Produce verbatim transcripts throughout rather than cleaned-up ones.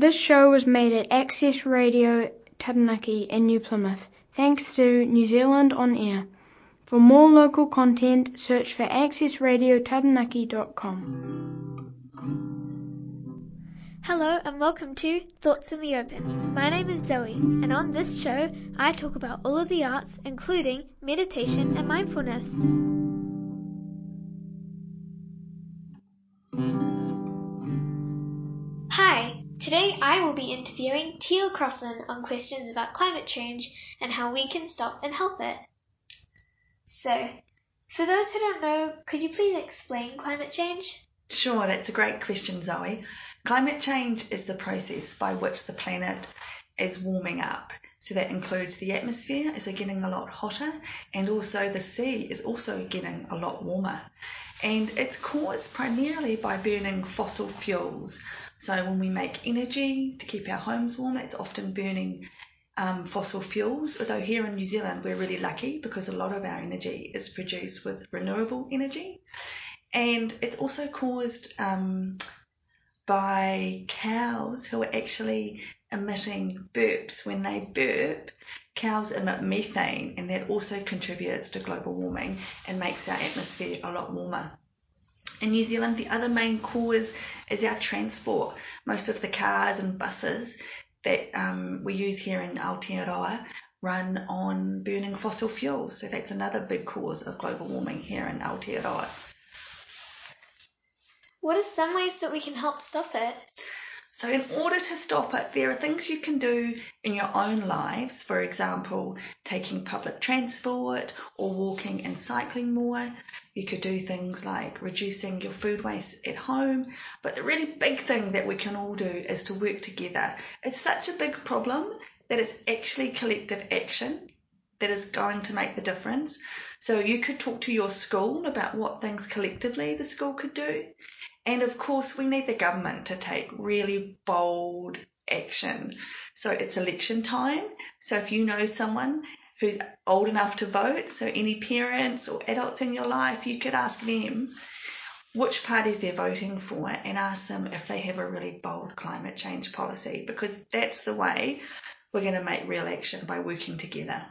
This show was made at Access Radio Taranaki in New Plymouth, thanks to New Zealand On Air. For more local content, search for access radio taranaki dot com. Hello and welcome to Thoughts in the Open. My name is Zoe, and on this show I talk about all of the arts, including meditation and mindfulness. Hi, today I will be interviewing Teal Crossan on questions about climate change and how we can stop and help it. So, for those who don't know, could you please explain climate change? Sure, that's a great question, Zoe. Climate change is the process by which the planet is warming up. So that includes the atmosphere is getting a lot hotter, and also the sea is also getting a lot warmer. And it's caused primarily by burning fossil fuels. So when we make energy to keep our homes warm, it's often burning um, fossil fuels, although here in New Zealand we're really lucky because a lot of our energy is produced with renewable energy. And it's also caused um, by cows who are actually emitting burps. When they burp, cows emit methane, and that also contributes to global warming and makes our atmosphere a lot warmer. In New Zealand, the other main cause is our transport. Most of the cars and buses that um, we use here in Aotearoa run on burning fossil fuels. So that's another big cause of global warming here in Aotearoa. What are some ways that we can help stop it? So in order to stop it, there are things you can do in your own lives. For example, taking public transport or walking and cycling more. You could do things like reducing your food waste at home. But the really big thing that we can all do is to work together. It's such a big problem that it's actually collective action that is going to make the difference. So you could talk to your school about what things collectively the school could do. And of course, we need the government to take really bold action. So it's election time. So if you know someone who's old enough to vote, so any parents or adults in your life, you could ask them which parties they're voting for and ask them if they have a really bold climate change policy, because that's the way we're going to make real action, by working together.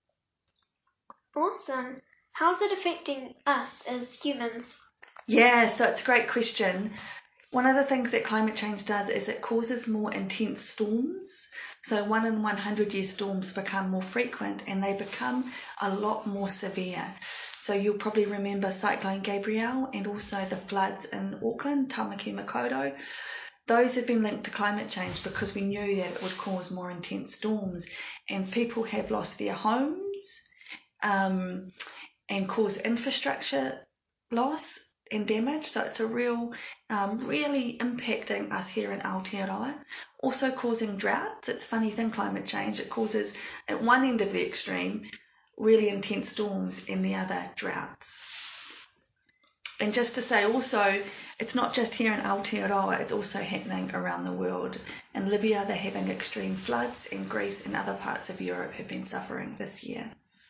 Awesome. How's it affecting us as humans? Yeah, so it's a great question. One of the things that climate change does is it causes more intense storms. So one in one hundred year storms become more frequent, and they become a lot more severe. So you'll probably remember Cyclone Gabrielle and also the floods in Auckland, Tamaki Makaurau. Those have been linked to climate change because we knew that it would cause more intense storms, and people have lost their homes um, and cause infrastructure loss and damage. So it's a real, um, really impacting us here in Aotearoa. Also causing droughts. It's a funny thing, climate change. It causes, at one end of the extreme, really intense storms, and the other droughts. And just to say also, it's not just here in Aotearoa, it's also happening around the world. In Libya, they're having extreme floods, and Greece and other parts of Europe have been suffering this year.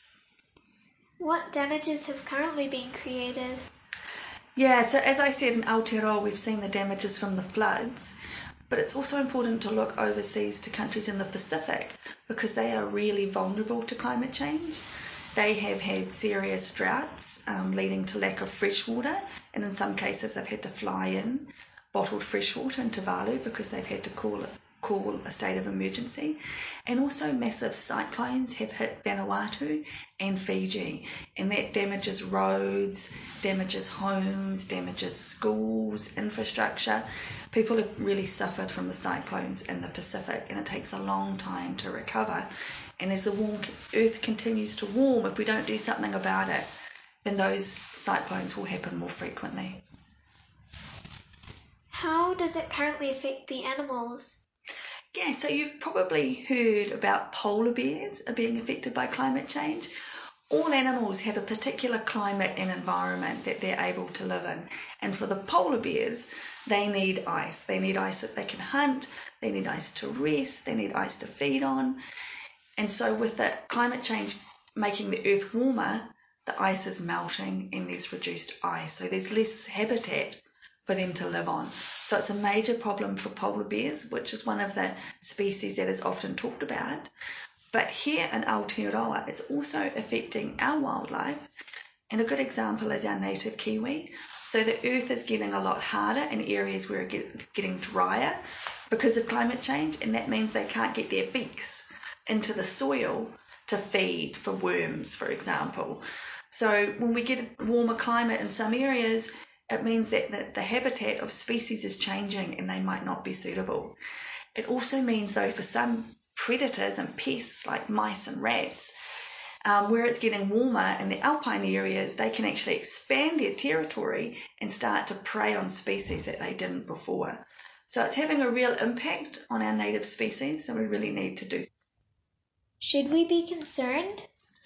What damages have currently been created? Yeah, so as I said, in Aotearoa we've seen the damages from the floods, but it's also important to look overseas to countries in the Pacific, because they are really vulnerable to climate change. They have had serious droughts um, leading to lack of fresh water, and in some cases they've had to fly in bottled fresh water into Tuvalu because they've had to call it call a state of emergency. And also massive cyclones have hit Vanuatu and Fiji, and that damages roads, damages homes, damages schools, infrastructure. People have really suffered from the cyclones in the Pacific, and it takes a long time to recover. And as the warm earth continues to warm, if we don't do something about it, then those cyclones will happen more frequently. How does it currently affect the animals? Yeah, so you've probably heard about polar bears are being affected by climate change. All animals have a particular climate and environment that they're able to live in. And for the polar bears, they need ice. They need ice that they can hunt, they need ice to rest, they need ice to feed on. And so with the climate change making the earth warmer, the ice is melting and there's reduced ice. So there's less habitat for them to live on. So it's a major problem for polar bears, which is one of the species that is often talked about. But here in Aotearoa, it's also affecting our wildlife. And a good example is our native kiwi. So the earth is getting a lot harder in areas where it's getting drier because of climate change, and that means they can't get their beaks into the soil to feed for worms, for example. So when we get a warmer climate in some areas, it means that the, the habitat of species is changing and they might not be suitable. It also means, though, for some predators and pests like mice and rats, um, where it's getting warmer in the alpine areas, they can actually expand their territory and start to prey on species that they didn't before. So it's having a real impact on our native species, so we really need to do. Should we be concerned?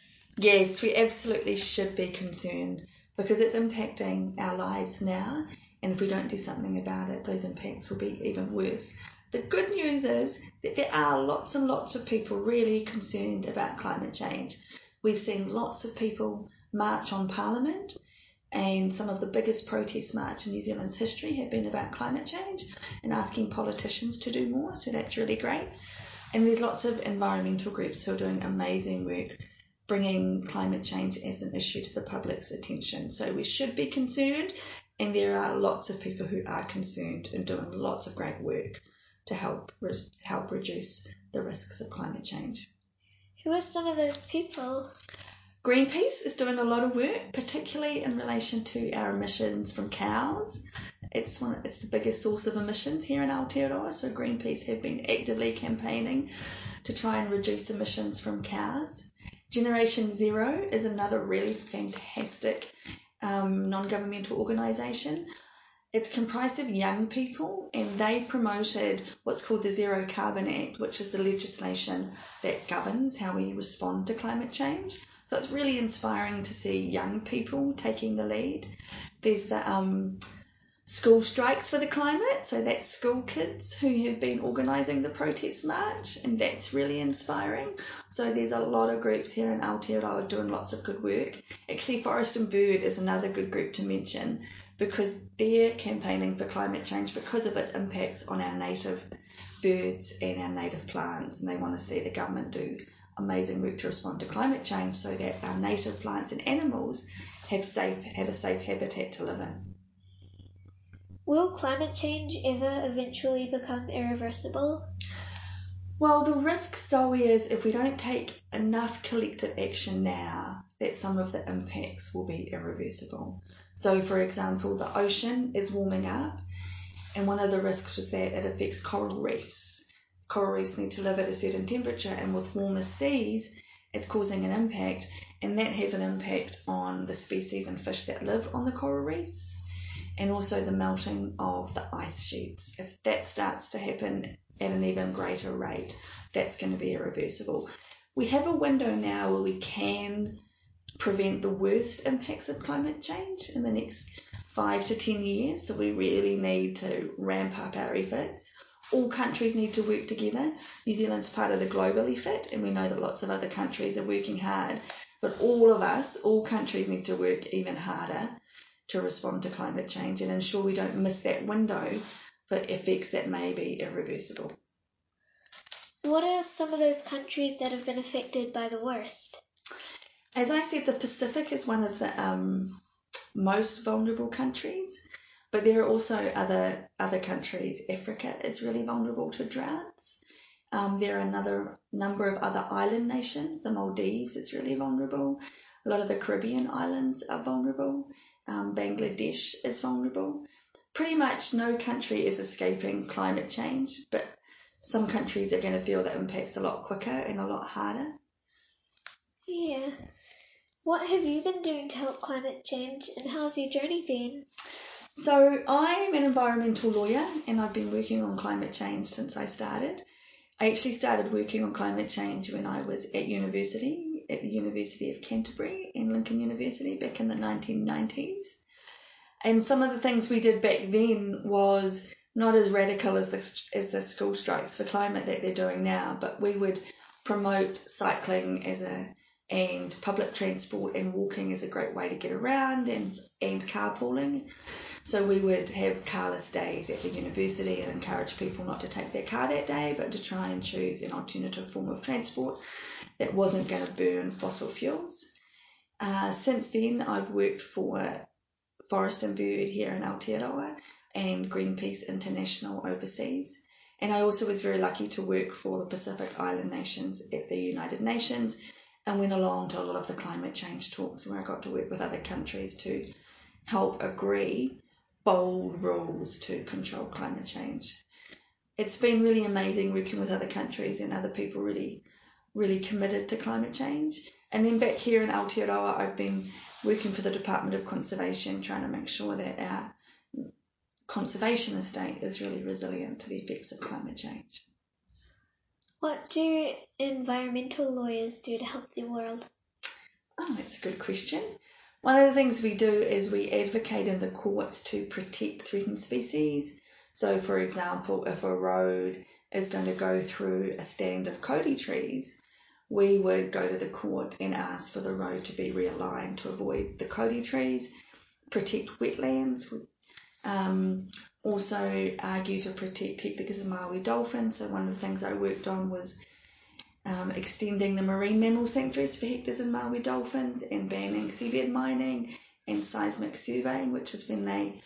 Yes, we absolutely should be concerned because it's impacting our lives now, and if we don't do something about it, those impacts will be even worse. The good news is that there are lots and lots of people really concerned about climate change. We've seen lots of people march on Parliament, and some of the biggest protest marches in New Zealand's history have been about climate change and asking politicians to do more, so that's really great. And there's lots of environmental groups who are doing amazing work bringing climate change as an issue to the public's attention. So we should be concerned, and there are lots of people who are concerned and doing lots of great work to help re- help reduce the risks of climate change. Who are some of those people? Greenpeace is doing a lot of work, particularly in relation to our emissions from cows. It's one. It's the biggest source of emissions here in Aotearoa, so Greenpeace have been actively campaigning to try and reduce emissions from cows. Generation Zero is another really fantastic um, non-governmental organisation. It's comprised of young people, and they promoted what's called the Zero Carbon Act, which is the legislation that governs how we respond to climate change. So it's really inspiring to see young people taking the lead. There's the um, School Strikes for the Climate, so that's school kids who have been organising the protest march, and that's really inspiring. So there's a lot of groups here in Aotearoa doing lots of good work. Actually, Forest and Bird is another good group to mention because they're campaigning for climate change because of its impacts on our native birds and our native plants, and they want to see the government do amazing work to respond to climate change so that our native plants and animals have safe have a safe habitat to live in. Will climate change ever eventually become irreversible? Well, the risk, Zoe, is if we don't take enough collective action now, that some of the impacts will be irreversible. So, for example, the ocean is warming up, and one of the risks was that it affects coral reefs. Coral reefs need to live at a certain temperature, and with warmer seas, it's causing an impact, and that has an impact on the species and fish that live on the coral reefs, and also the melting of the ice sheets. If that starts to happen at an even greater rate, that's going to be irreversible. We have a window now where we can prevent the worst impacts of climate change in the next five to ten years, so we really need to ramp up our efforts. All countries need to work together. New Zealand's part of the global effort, and we know that lots of other countries are working hard, but all of us, all countries need to work even harder to respond to climate change and ensure we don't miss that window for effects that may be irreversible. What are some of those countries that have been affected by the worst? As I said, the Pacific is one of the um, most vulnerable countries, but there are also other other countries. Africa is really vulnerable to droughts. Um, there are another number of other island nations. The Maldives is really vulnerable. A lot of the Caribbean islands are vulnerable. Um, Bangladesh is vulnerable. Pretty much no country is escaping climate change, but some countries are going to feel the impacts a lot quicker and a lot harder. Yeah. What have you been doing to help climate change, and how's your journey been? So I'm an environmental lawyer, and I've been working on climate change since I started. I actually started working on climate change when I was at university, at the University of Canterbury and Lincoln University back in the nineteen nineties. And some of the things we did back then was not as radical as the, as the school strikes for climate that they're doing now, but we would promote cycling as a and public transport and walking is a great way to get around, and, and carpooling. So we would have carless days at the university and encourage people not to take their car that day, but to try and choose an alternative form of transport that wasn't going to burn fossil fuels. Uh, since then, I've worked for Forest and Bird here in Aotearoa and Greenpeace International overseas. And I also was very lucky to work for the Pacific Island nations at the United Nations and went along to a lot of the climate change talks where I got to work with other countries to help agree bold rules to control climate change. It's been really amazing working with other countries and other people really, really committed to climate change. And then back here in Aotearoa, I've been working for the Department of Conservation, trying to make sure that our conservation estate is really resilient to the effects of climate change. What do environmental lawyers do to help the world? Oh, that's a good question. One of the things we do is we advocate in the courts to protect threatened species. So, for example, if a road is going to go through a stand of Kodi trees, we would go to the court and ask for the road to be realigned to avoid the Kodi trees, protect wetlands, um, also argue to protect hectares of Maui dolphins. So one of the things I worked on was um, extending the marine mammal sanctuaries for hectares and Maui dolphins and banning seabed mining and seismic surveying, which is when they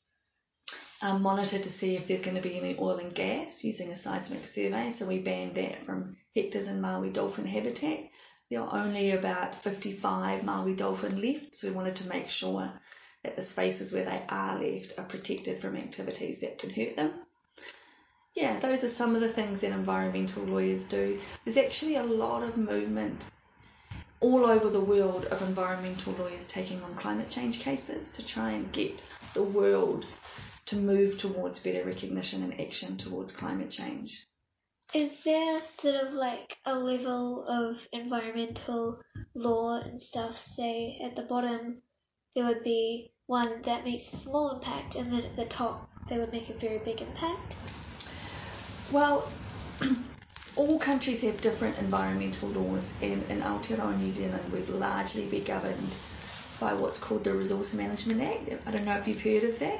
um, monitor to see if there's going to be any oil and gas using a seismic survey. So we banned that from hectares and Maui dolphin habitat. There are only about fifty-five Maui dolphin left, so we wanted to make sure that the spaces where they are left are protected from activities that can hurt them. Yeah, those are some of the things that environmental lawyers do. There's actually a lot of movement all over the world of environmental lawyers taking on climate change cases to try and get the world to move towards better recognition and action towards climate change. Is there sort of like a level of environmental law and stuff, say at the bottom there would be one that makes a small impact and then at the top they would make a very big impact? Well, all countries have different environmental laws, and in Aotearoa, New Zealand, we'd largely be governed by what's called the Resource Management Act. I don't know if you've heard of that.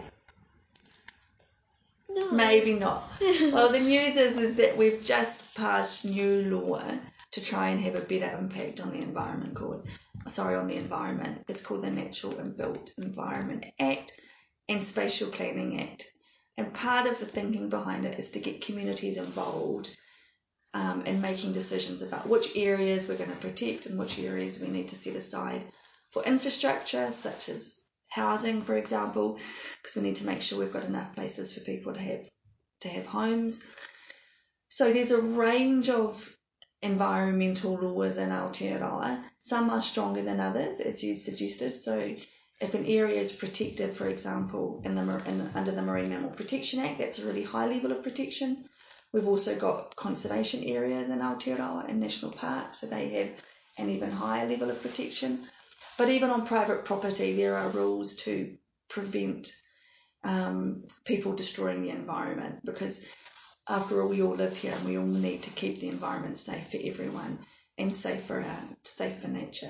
No. Maybe not. Well, the news is, is that we've just passed new law to try and have a better impact on the environment called, sorry, on the environment. It's called the Natural and Built Environment Act and Spatial Planning Act. And part of the thinking behind it is to get communities involved um, in making decisions about which areas we're going to protect and which areas we need to set aside for infrastructure, such as housing, for example, because we need to make sure we've got enough places for people to have to have homes. So there's a range of environmental laws in Aotearoa. Some are stronger than others, as you suggested. So if an area is protected, for example, in the in, under the Marine Mammal Protection Act, that's a really high level of protection. We've also got conservation areas in Aotearoa and national parks, so they have an even higher level of protection. But even on private property, there are rules to prevent um, people destroying the environment, because after all, we all live here and we all need to keep the environment safe for everyone and safe for our, safe for nature.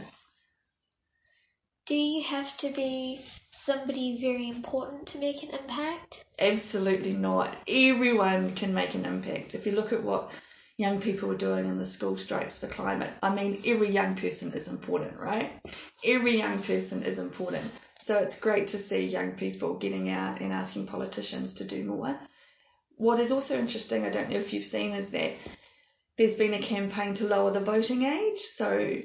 Do you have to be somebody very important to make an impact? Absolutely not. Everyone can make an impact. If you look at what young people are doing in the school strikes for climate, I mean, every young person is important, right? Every young person is important. So it's great to see young people getting out and asking politicians to do more. What is also interesting, I don't know if you've seen, is that there's been a campaign to lower the voting age. So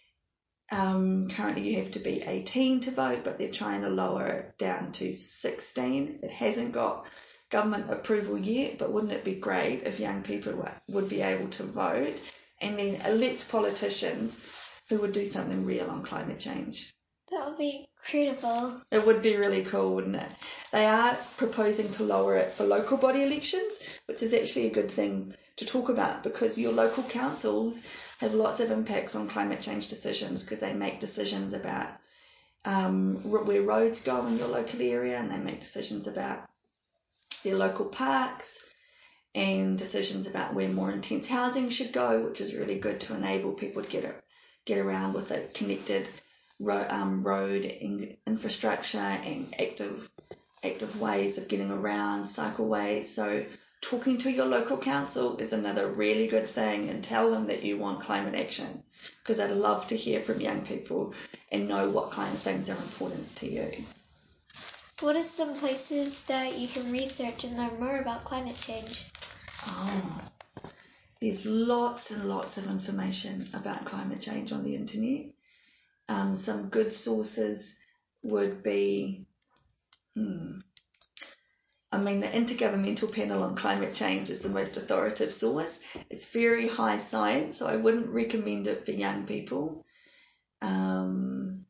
um, currently you have to be eighteen to vote, but they're trying to lower it down to sixteen. It hasn't got government approval yet, but wouldn't it be great if young people would be able to vote and then elect politicians who would do something real on climate change? That would be incredible. It would be really cool, wouldn't it? They are proposing to lower it for local body elections, which is actually a good thing to talk about, because your local councils have lots of impacts on climate change decisions, because they make decisions about um, where roads go in your local area, and they make decisions about their local parks and decisions about where more intense housing should go, which is really good to enable people to get it, get around with a connected ro- um, road in- infrastructure and active active ways of getting around, cycleways. So talking to your local council is another really good thing, and tell them that you want climate action, because I'd love to hear from young people and know what kind of things are important to you. What are some places that you can research and learn more about climate change? Oh, there's lots and lots of information about climate change on the internet. Um, some good sources would be, hmm, I mean, the Intergovernmental Panel on Climate Change is the most authoritative source. It's very high science, so I wouldn't recommend it for young people. Um,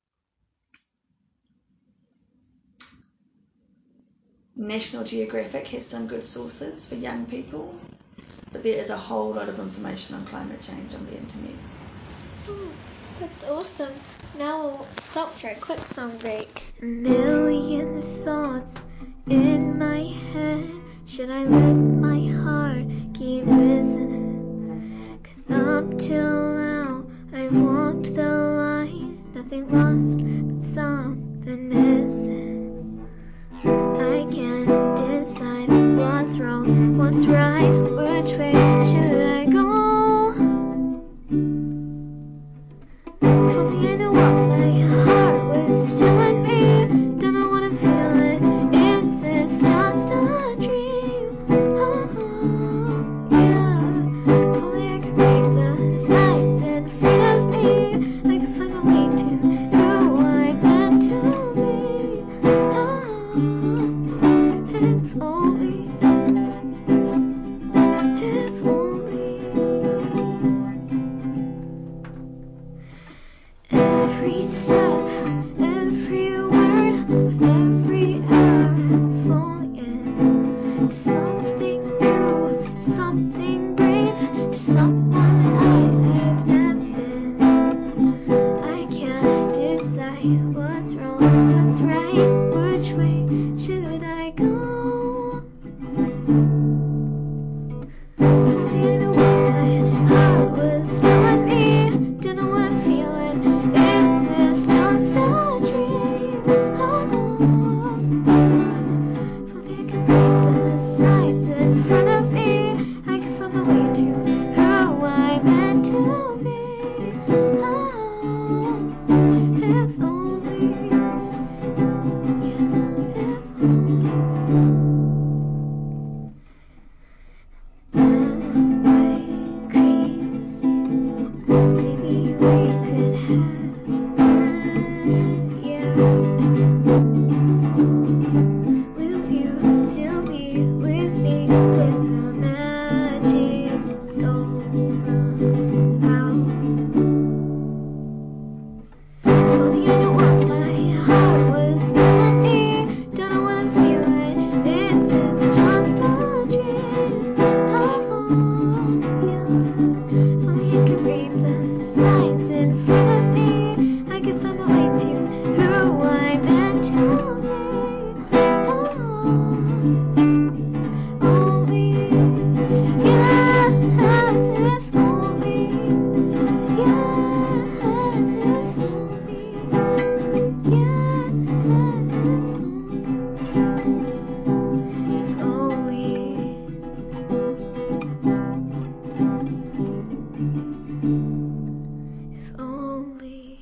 National Geographic has some good sources for young people, but there is a whole lot of information on climate change on the internet. Oh, that's awesome. Now we'll stop for a quick song break. A million thoughts in my head. Should I let my heart keep listening? 'Cause up till now I've walked the line. Nothing lost but something missing. I can't decide what's wrong, what's right. Which way should I go? If only I knew what my heart was telling me. Don't know what I'm feeling. Is this just a dream? Oh, yeah. If only I could read the signs in front of me. I could find a way to who I'm meant to be. Oh, if only, if only. Every step, every word, with every hour falling into something new, something brave, to someone I've never been. I can't decide what's wrong, what's right. Which way should I go? If only I knew what my heart was telling me. Don't know what I'm feeling. Is this just a dream? Oh, if only I could read the signs in front of me. I could find my way to who I'm meant to be. Oh, if only, yeah, if only. Am I crazy? Maybe we could have fun, yeah. Will you still be with me when the magic is all run out? If only I knew what my heart was telling me. Don't know what I'm feeling. Is this just a dream? Oh, yeah. If only I could read the signs in front of me. I could find my way to who I'm meant to be. Oh, only, yeah, if only, yeah, if only, yeah, if only, if only.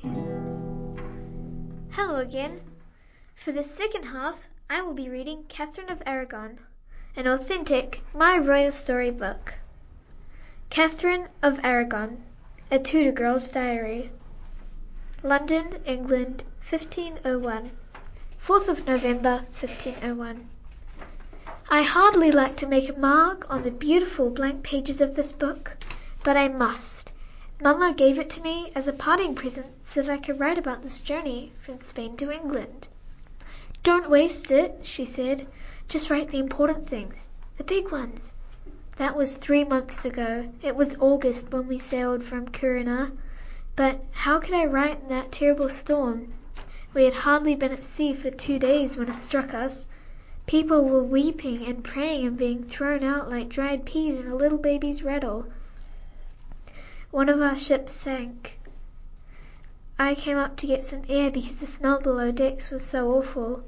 Hello again. For the second half, I will be reading Catherine of Aragon, an authentic My Royal Story book. Catherine of Aragon, a Tudor Girl's Diary. London, England, fifteen oh one. fourth of November, fifteen oh one. I hardly like to make a mark on the beautiful blank pages of this book, but I must. Mamma gave it to me as a parting present so that I could write about this journey from Spain to England. Don't waste it, she said. Just write the important things, the big ones. That was three months ago. It was August when we sailed from Corunna. But how could I write in that terrible storm? We had hardly been at sea for two days when it struck us. People were weeping and praying and being thrown out like dried peas in a little baby's rattle. One of our ships sank. I came up to get some air because the smell below decks was so awful.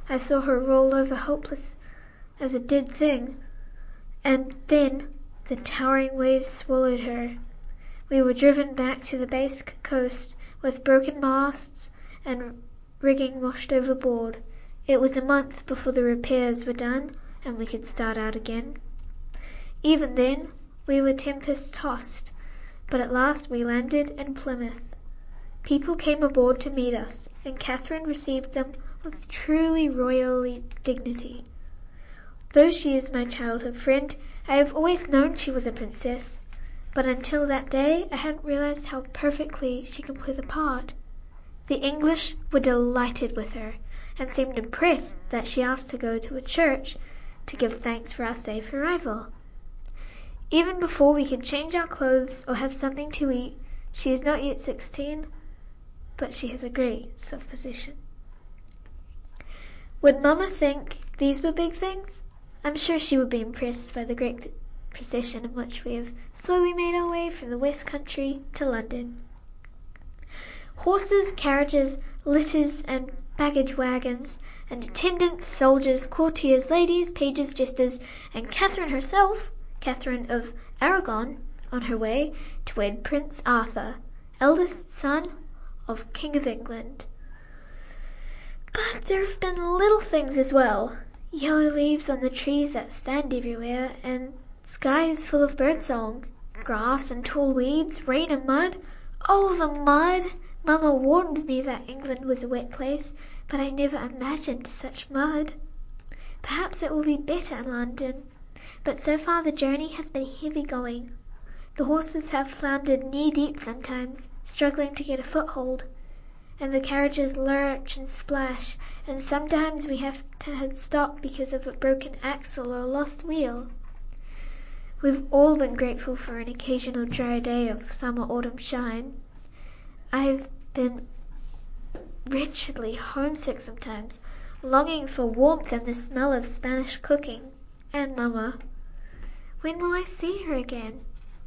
I saw her roll over helpless as a dead thing, and then the towering waves swallowed her. We were driven back to the Basque coast with broken masts and rigging washed overboard. It was a month before the repairs were done and we could start out again. Even then, we were tempest-tossed, but at last we landed in Plymouth. People came aboard to meet us, and Catherine received them with truly royal dignity. Though she is my childhood friend, I have always known she was a princess, but until that day I hadn't realized how perfectly she can play the part. The English were delighted with her, and seemed impressed that she asked to go to a church to give thanks for our safe arrival. Even before we can change our clothes or have something to eat, she is not yet sixteen, but she has a great self-possession. Would Mama think these were big things? I'm sure she would be impressed by the great procession in which we have slowly made our way from the West Country to London. Horses, carriages, litters, and baggage wagons, and attendants, soldiers, courtiers, ladies, pages, jesters, and Catherine herself, Catherine of Aragon, on her way to wed Prince Arthur, eldest son of King of England. But there have been little things as well. Yellow leaves on the trees that stand everywhere, and skies full of birdsong, grass and tall weeds, rain and mud. Oh, the mud! Mama warned me that England was a wet place, but I never imagined such mud. Perhaps it will be better in London, but so far the journey has been heavy going. The horses have floundered knee-deep sometimes, struggling to get a foothold, and the carriages lurch and splash, and sometimes we have to stop because of a broken axle or a lost wheel. We've all been grateful for an occasional dry day of summer-autumn shine. I've been wretchedly homesick sometimes, longing for warmth and the smell of Spanish cooking. And Mama, when will I see her again?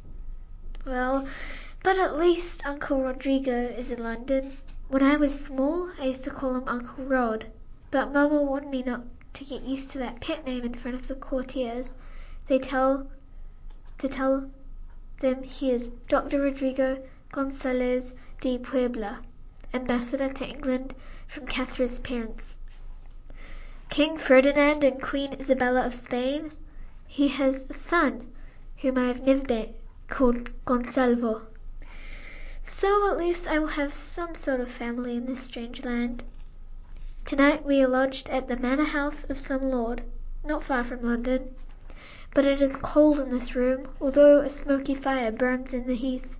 Well, but at least Uncle Rodrigo is in London. When I was small, I used to call him Uncle Rod, but Mama warned me not to get used to that pet name in front of the courtiers. They tell to tell them he is Doctor Rodrigo Gonzalez de Puebla, ambassador to England from Catherine's parents, King Ferdinand and Queen Isabella of Spain. He has a son, whom I have never met, called Gonsalvo. So at least I will have some sort of family in this strange land. Tonight we are lodged at the manor house of some lord, not far from London, but it is cold in this room, although a smoky fire burns in the hearth.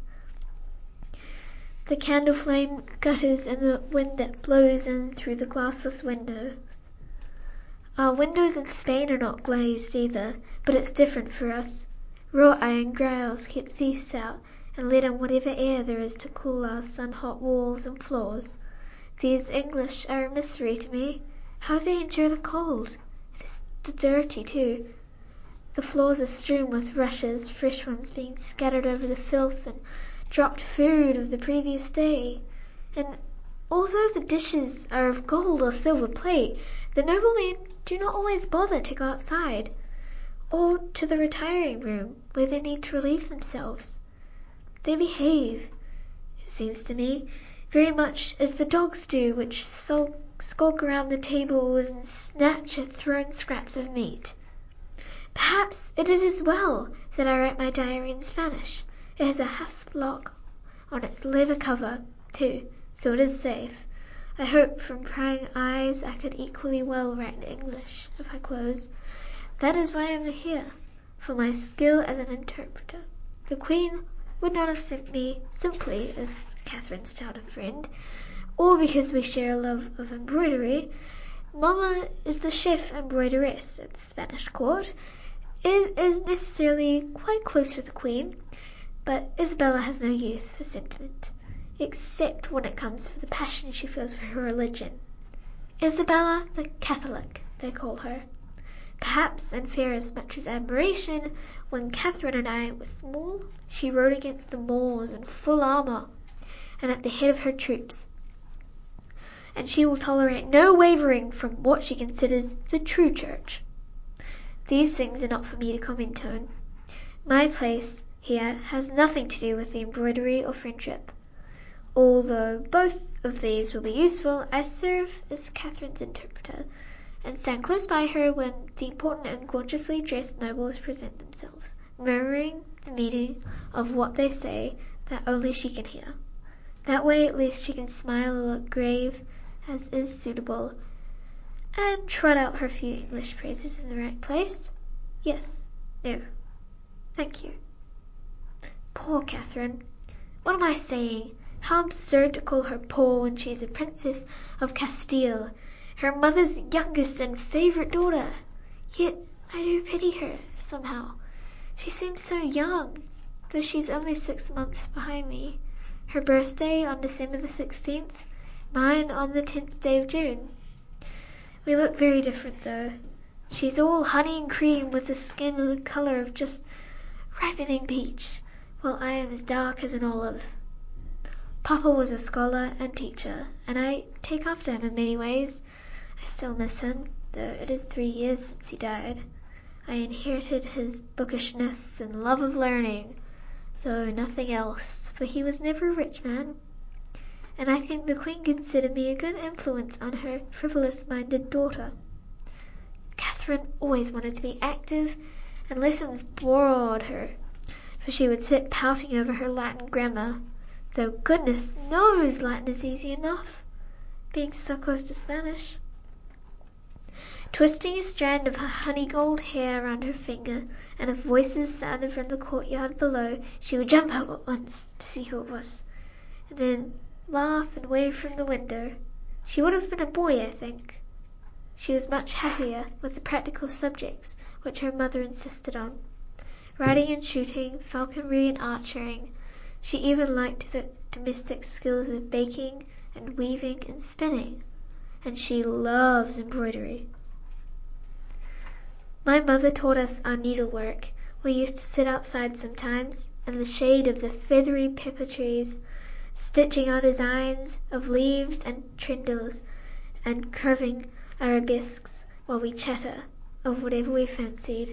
The candle flame gutters in the wind that blows in through the glassless windows. Our windows in Spain are not glazed either, but it's different for us. Wrought iron grilles keep thieves out and let in whatever air there is to cool our sun-hot walls and floors. These English are a mystery to me. How do they endure the cold? It is dirty too. The floors are strewn with rushes, fresh ones being scattered over the filth and dropped food of the previous day. And although the dishes are of gold or silver plate, the noblemen do not always bother to go outside, or to the retiring room where they need to relieve themselves. They behave, it seems to me, very much as the dogs do which sulk, skulk around the tables and snatch at thrown scraps of meat. Perhaps it is as well that I write my diary in Spanish. It has a hasp lock on its leather cover, too, so it is safe. I hope from prying eyes I could equally well write in English if I close. That is why I am here, for my skill as an interpreter. The Queen would not have sent me simply as Catherine's childhood friend, or because we share a love of embroidery. Mama is the chef embroideress at the Spanish court. It is necessarily quite close to the Queen, but Isabella has no use for sentiment, except when it comes to the passion she feels for her religion. Isabella the Catholic, they call her. Perhaps, and fear as much as admiration, when Catherine and I were small, she rode against the Moors in full armour, and at the head of her troops. and she will tolerate no wavering from what she considers the true church. These things are not for me to comment on. My place here has nothing to do with the embroidery or friendship. Although both of these will be useful, I serve as Catherine's interpreter, and stand close by her when the important and gorgeously dressed nobles present themselves, murmuring the meaning of what they say that only she can hear. That way at least she can smile or look grave, as is suitable, and trot out her few English phrases in the right place. Yes, no, thank you. Poor Catherine. What am I saying? How absurd to call her poor when she is a princess of Castile, her mother's youngest and favourite daughter. Yet I do pity her, somehow. She seems so young, though she's only six months behind me. Her birthday on December the sixteenth, mine on the tenth day of June. We look very different, though. She's all honey and cream with the skin the colour of just ripening peach, while I am as dark as an olive. Papa was a scholar and teacher, and I take after him in many ways. I still miss him, though it is three years since he died. I inherited his bookishness and love of learning, though nothing else, for he was never a rich man. And I think the Queen considered me a good influence on her frivolous-minded daughter. Catherine always wanted to be active, and lessons bored her, for she would sit pouting over her Latin grammar, though goodness knows Latin is easy enough, being so close to Spanish. Twisting a strand of her honey-gold hair around her finger, and if voices sounded from the courtyard below, she would jump up at once to see who it was, and then laugh and wave from the window. She would have been a boy, I think. She was much happier with the practical subjects which her mother insisted on, riding and shooting, falconry and archering. She even liked the domestic skills of baking and weaving and spinning, and she loves embroidery. My mother taught us our needlework. We used to sit outside sometimes, in the shade of the feathery pepper trees, stitching our designs of leaves and trindles, and curving arabesques while we chatter of whatever we fancied.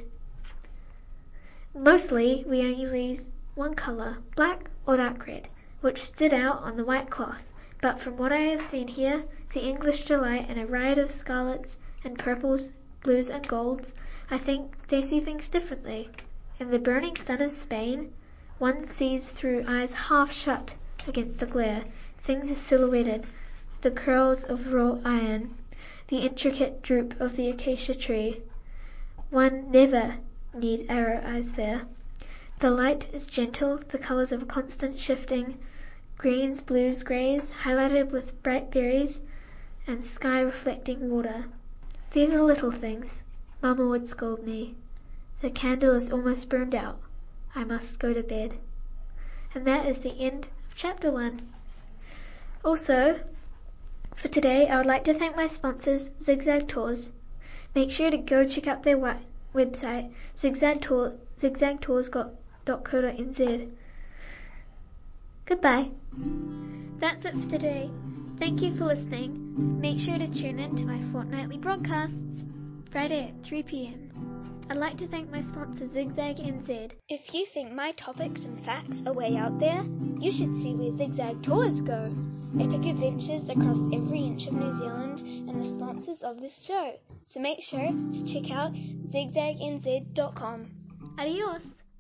Mostly we only used one colour, black or dark red, which stood out on the white cloth, but from what I have seen here, the English delight in a riot of scarlets and purples, blues and golds. I think they see things differently. In the burning sun of Spain, one sees through eyes half shut against the glare. Things are silhouetted, the curls of raw iron, the intricate droop of the acacia tree. One never need arrow eyes there. The light is gentle, the colours of constant shifting, greens, blues, greys, highlighted with bright berries, and sky reflecting water. These are little things. Mamma would scold me. The candle is almost burned out. I must go to bed. And that is the end of chapter one. Also, for today, I would like to thank my sponsors, Zigzag Tours. Make sure to go check out their wa- website, zigzag tour, zigzag tours dot co dot n z. Goodbye. That's it for today. Thank you for listening. Make sure to tune in to my fortnightly broadcasts, Friday at three p.m. I'd like to thank my sponsor, Zigzag N Z. If you think my topics and facts are way out there, you should see where Zigzag Tours go. Epic adventures across every inch of New Zealand and the sponsors of this show. So make sure to check out zigzag n z dot com. Adios.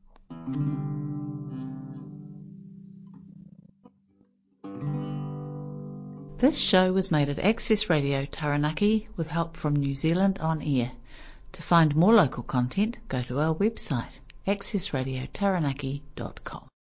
This show was made at Access Radio Taranaki with help from New Zealand On Air. To find more local content, go to our website, access radio taranaki dot com.